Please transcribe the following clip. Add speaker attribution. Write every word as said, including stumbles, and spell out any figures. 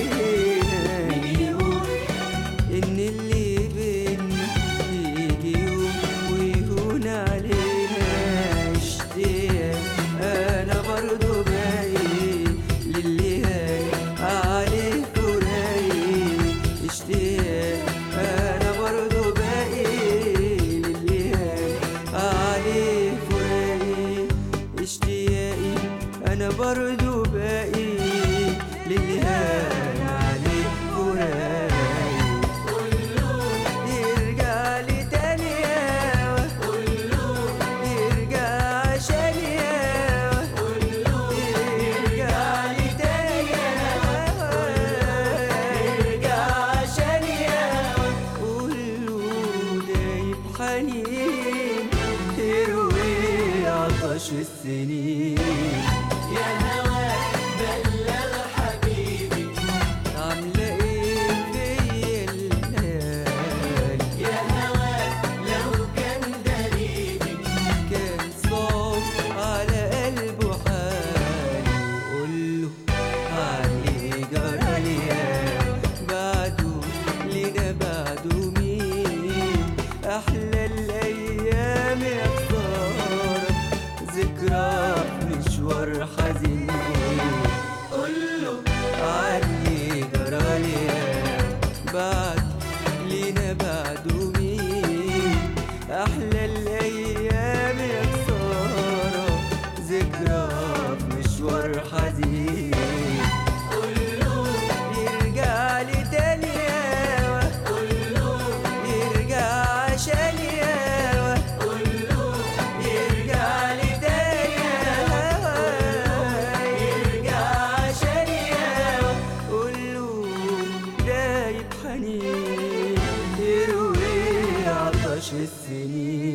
Speaker 1: مين يقول إن اللي بينا يجي يوم ويهون علينا؟ اشتياق أنا برضو باقي للي هاي عليه فراقي. اشتياق أنا برضو باقي للي هاي عليه فراقي. اشتياقي أنا برضو باقي للي هاي عليه فراقي. يرجع لي تاني ياوه، يرجع عشان ياوه، يرجع لي تاني ياوه، يرجع عشان ياوه. قوله دايب حنين يروي عطش السنين.
Speaker 2: يا هواك بلغ حبيبي
Speaker 1: عاملة ايه فيا الليالي؟
Speaker 2: يا هواك لو كان دريبي
Speaker 1: كان صعب على قلبه حالي. وقوله علي جرالي بعده لينا بعده مين؟ أحلى الأيام يا خسارة ذكرى مشوار حزين.
Speaker 2: قوله
Speaker 1: علي جرالي بعد لينا بعده مين؟ أحلى الأيام يا خسارة ذكرى مشوار حزين.
Speaker 2: قوله
Speaker 1: يرجع لي تاني ياوه،
Speaker 2: قوله
Speaker 1: يرجع عشان ياوه،
Speaker 2: قوله
Speaker 1: يرجع لي تاني ياوه، يرجع عشان ياوه. قوله دايب حنين يروي عطش السنين.